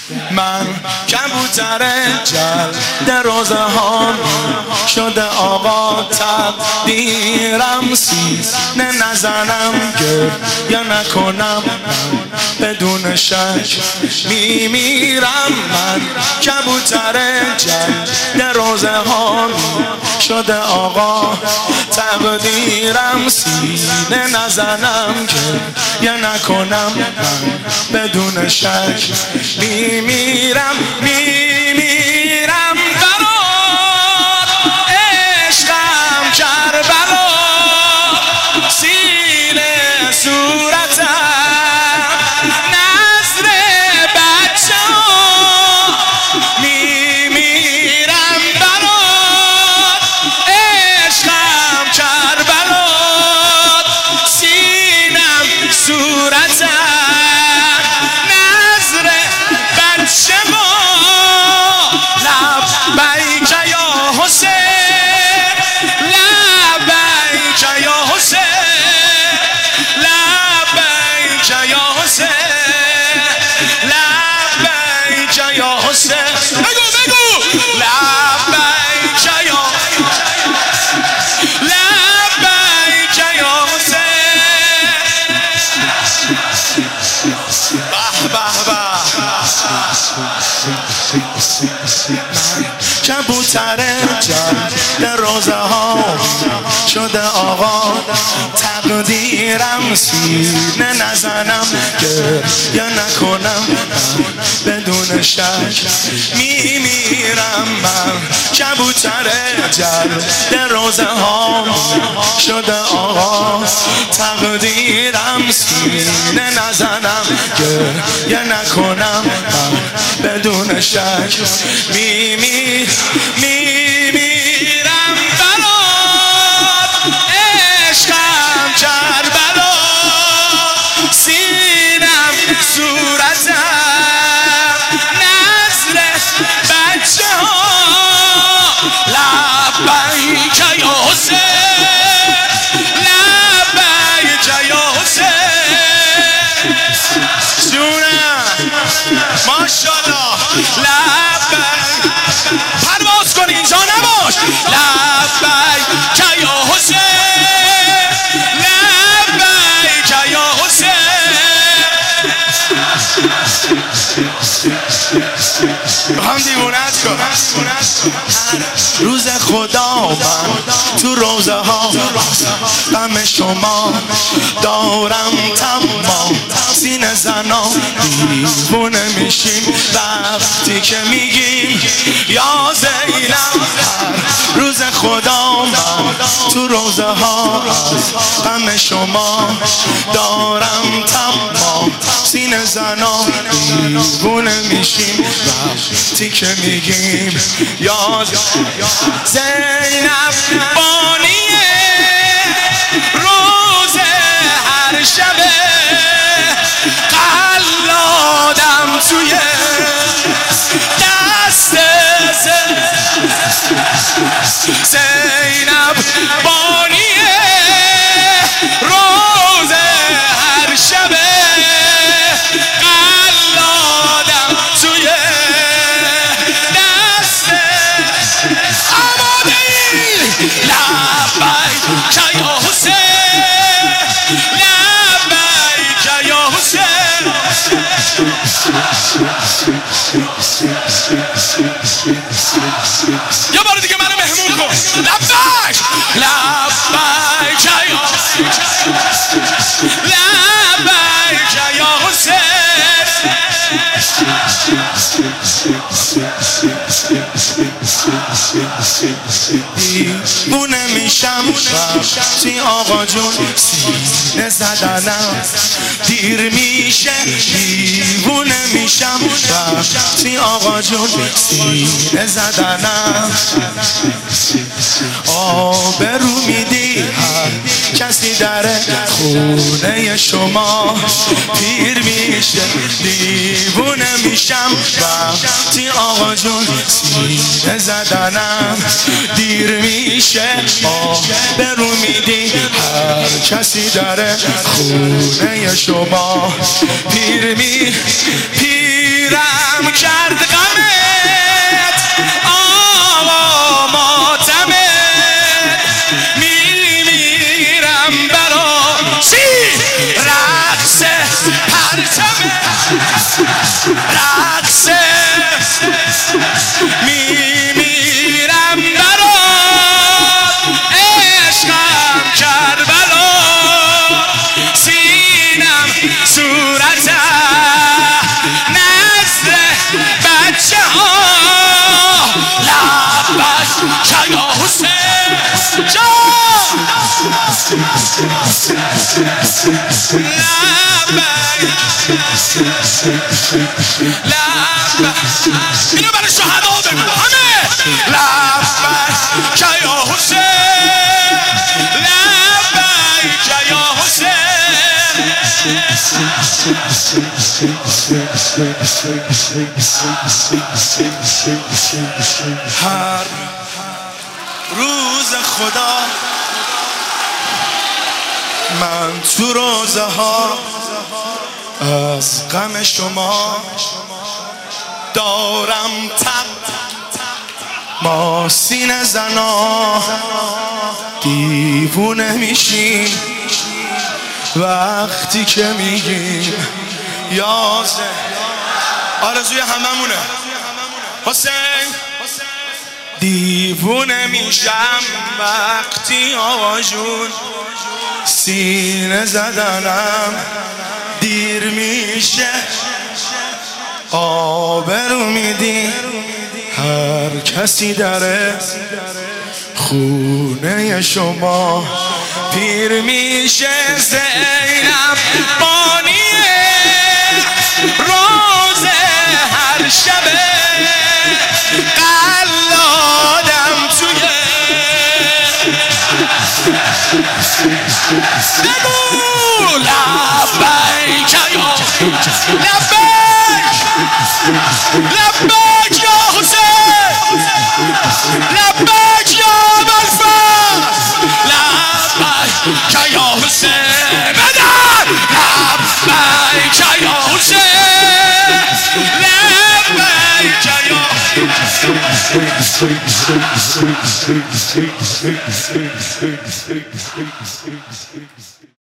من کبوتر جلد روزه ها شده آقا تقدیرم سینه نزنم گریه نکنم بدون شک میمیرم من کبوتر جلد روزه ها شده آقا تقدیرم سینه نزنم گریه نکنم من بدون شک میمیرم برات عشقم کربلا سینه صورتم نظر بچه میمیرم برات عشقم کربلا سینم صورتم لبیک یا حسین لبیک یا حسین لبیک یا حسین لبیک یا حسین بگو لبیک یا لبیک یا حسین کبوتر جلد روزه ها شده آقا تقدیرم سینه نزنم گریه نکنم بدون شک میمیرم من کبوتر جلد روزه ها شده آقا تقدیرم سینه نزنم گریه نکنم بدون شک میمیرم برات عشقم کربلا سینم صورتم نظر بچه ها لبیک یا حسین لبیک یا حسین جونم ماشاءالله لبیک پرواز کن اینجا نباش لبیک یا حسین لبیک یا حسین هم دیوونت کن روز خدا من تو روزه ها غم شما دارم تمام سینه زنا دیوونه میشیم وقتی که میگیم یا زینب هر روز خدا من تو روزه ها غم شما دارم تمام سینه زنا دیوونه میشیم وقتی که میگیم یا زینب بانیه روز هر شبه قلادم توی دست زینب بانیه روز هر شبه قلادم توی دست آماده ای لبیک یا حسین لبیک یا حسین یه بار دیگه منو مهمون کن لبیک لبیک یا لبیک یا حسین دیوونه میشم وقتی آقا جون سینه زدنم دیر میشه دیوونه میشم وقتی آقا جون سینه زدنم آبرو میدی هر کسی در خونه شما پیر میشه دیوونه میشم وقتی آقا جون سینه زدنم دیر میشه آبرو میدی هر کسی در خونه شما پیرم اینو برای شهدا بگو همه لبیک یا حسین لبیک یا حسین هر روز خدا من تو روزه ها از غم شما دارم ما سینه زنا دیوونه میشیم وقتی که میگیم یازه آرزوی هممونه حسین دیوونه میشم وقتی آواجون سینه زدنم دیر میشه آبرو میدی هر کسی داره خونه شما پیر میشه زینب بانیه روز هر شبه قلادم توی بگو لبیک یا لبیک یا حسین لبیک یا ابوالفضل لبیک یا حسین بدر لبیک یا حسین لبیک یا